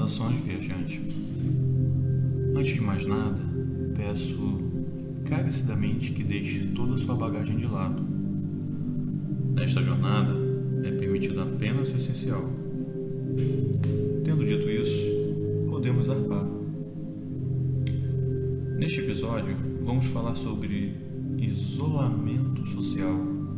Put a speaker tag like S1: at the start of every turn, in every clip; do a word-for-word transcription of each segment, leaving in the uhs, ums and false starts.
S1: Saudações, viajante. Antes de mais nada, peço encarecidamente que deixe toda a sua bagagem de lado. Nesta jornada, é permitido apenas o essencial. Tendo dito isso, podemos zarpar. Neste episódio, vamos falar sobre isolamento social.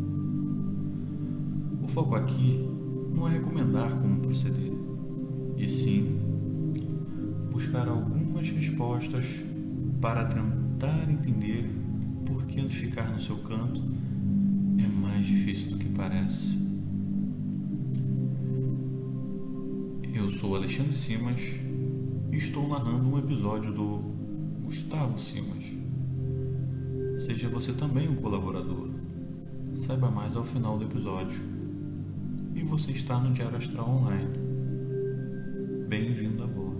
S1: O foco aqui não é recomendar como proceder, e sim buscar algumas respostas para tentar entender por que ficar no seu canto é mais difícil do que parece. Eu sou Alexandre Simas e estou narrando um episódio do Gustavo Simas. Seja você também um colaborador. Saiba mais ao final do episódio. E você está no Diário Astral Online. Bem-vindo a bordo.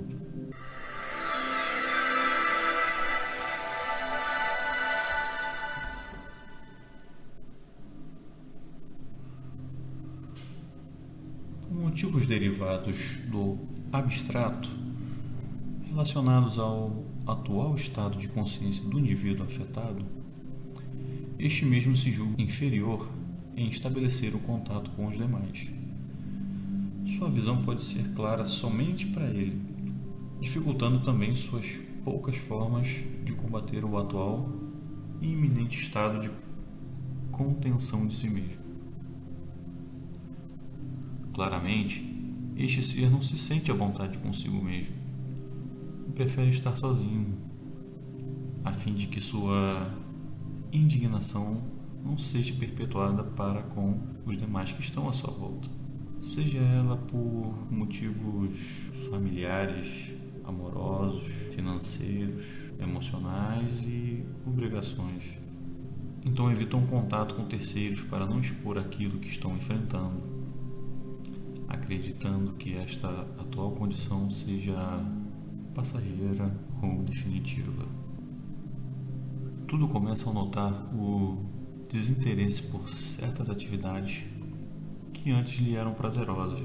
S1: Por motivos derivados do abstrato, relacionados ao atual estado de consciência do indivíduo afetado, este mesmo se julga inferior em estabelecer o contato com os demais. Sua visão pode ser clara somente para ele, dificultando também suas poucas formas de combater o atual e iminente estado de contenção de si mesmo. Claramente, este ser não se sente à vontade consigo mesmo e prefere estar sozinho, a fim de que sua indignação não seja perpetuada para com os demais que estão à sua volta, seja ela por motivos familiares, amorosos, financeiros, emocionais e obrigações. Então evitam contato com terceiros para não expor aquilo que estão enfrentando, acreditando que esta atual condição seja passageira ou definitiva. Tudo começa ao notar o desinteresse por certas atividades que antes lhe eram prazerosas.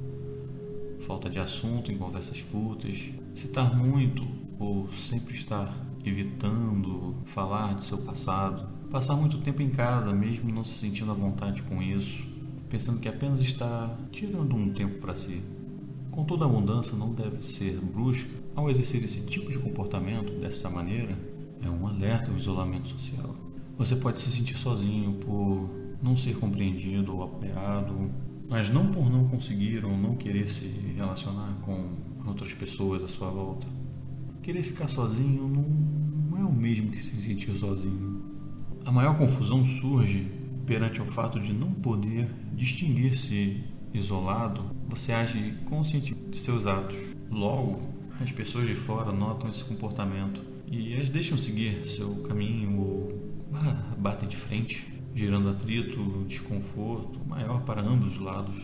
S1: Falta de assunto em conversas fúteis, citar muito ou sempre estar evitando falar de seu passado, passar muito tempo em casa mesmo não se sentindo à vontade com isso, pensando que apenas está tirando um tempo para si. Contudo, a mudança não deve ser brusca. Ao exercer esse tipo de comportamento dessa maneira, é um alerta ao isolamento social. Você pode se sentir sozinho por não ser compreendido ou apoiado, mas não por não conseguir ou não querer se relacionar com outras pessoas à sua volta. Querer ficar sozinho não é o mesmo que se sentir sozinho. A maior confusão surge perante o fato de não poder distinguir-se isolado. Você age consciente de seus atos. Logo, as pessoas de fora notam esse comportamento e as deixam seguir seu caminho ou batem de frente, gerando atrito, desconforto maior para ambos os lados.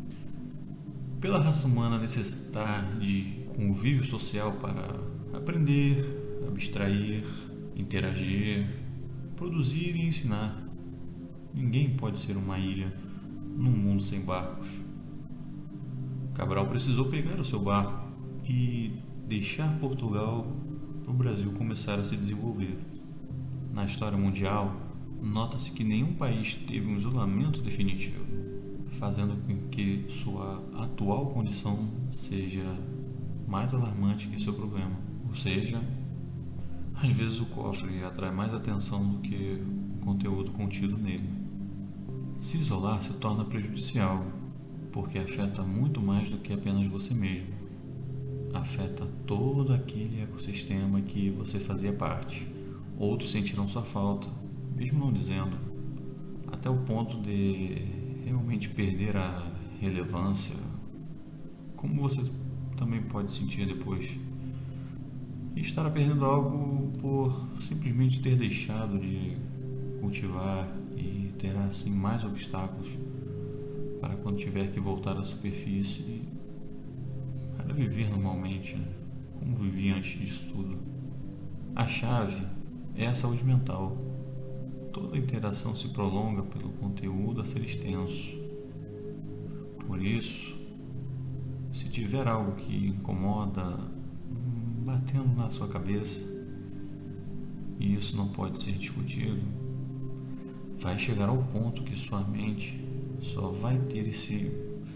S1: Pela raça humana necessitar de convívio social para aprender, abstrair, interagir, produzir e ensinar, ninguém pode ser uma ilha num mundo sem barcos. Cabral precisou pegar o seu barco e deixar Portugal para o Brasil começar a se desenvolver. Na história mundial, nota-se que nenhum país teve um isolamento definitivo, fazendo com que sua atual condição seja mais alarmante que seu problema. Ou seja, às vezes o cofre atrai mais atenção do que o conteúdo contido nele. Se isolar se torna prejudicial, porque afeta muito mais do que apenas você mesmo. Afeta todo aquele ecossistema que você fazia parte. Outros sentirão sua falta, mesmo não dizendo, até o ponto de realmente perder a relevância, como você também pode sentir depois. E estará perdendo algo por simplesmente ter deixado de cultivar e terá assim mais obstáculos para quando tiver que voltar à superfície para viver normalmente, né? Como vivia antes disso tudo. A chave é a saúde mental. Toda interação se prolonga pelo conteúdo a ser extenso. Por isso, se tiver algo que incomoda, batendo na sua cabeça, e isso não pode ser discutido, vai chegar ao ponto que sua mente só vai ter esse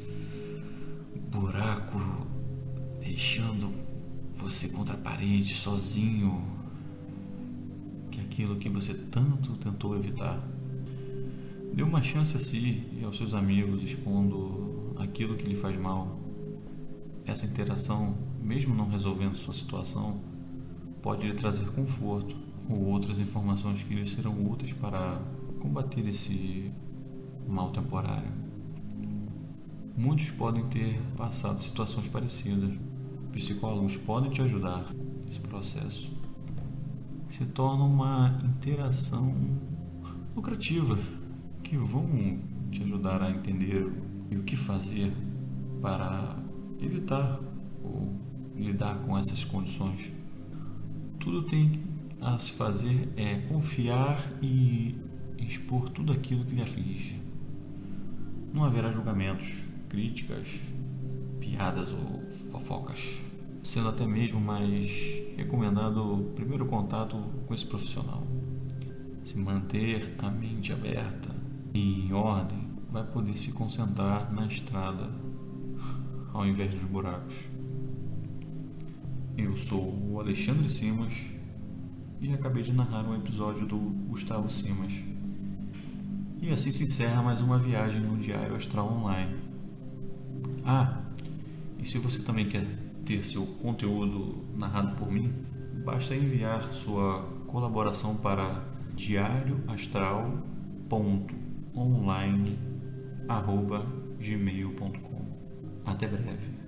S1: buraco deixando você contra a parede, sozinho, que é aquilo que você tanto tentou evitar. Dê uma chance a si e aos seus amigos expondo aquilo que lhe faz mal. Essa interação, mesmo não resolvendo sua situação, pode lhe trazer conforto ou outras informações que lhe serão úteis para combater esse mal temporário. Muitos podem ter passado situações parecidas. Psicólogos podem te ajudar nesse processo. Se torna uma interação lucrativa, que vão te ajudar a entender o que fazer para evitar ou lidar com essas condições. Tudo tem a se fazer é confiar e expor tudo aquilo que lhe aflige. Não haverá julgamentos, críticas, piadas ou fofocas, sendo até mesmo mais recomendado o primeiro contato com esse profissional. Se manter a mente aberta e em ordem, vai poder se concentrar na estrada ao invés dos buracos. Eu sou o Alexandre Simas e acabei de narrar um episódio do Gustavo Simas. E assim se encerra mais uma viagem no Diário Astral Online. Ah, e se você também quer ter seu conteúdo narrado por mim, basta enviar sua colaboração para diário astral ponto online arroba gmail ponto com. Até breve.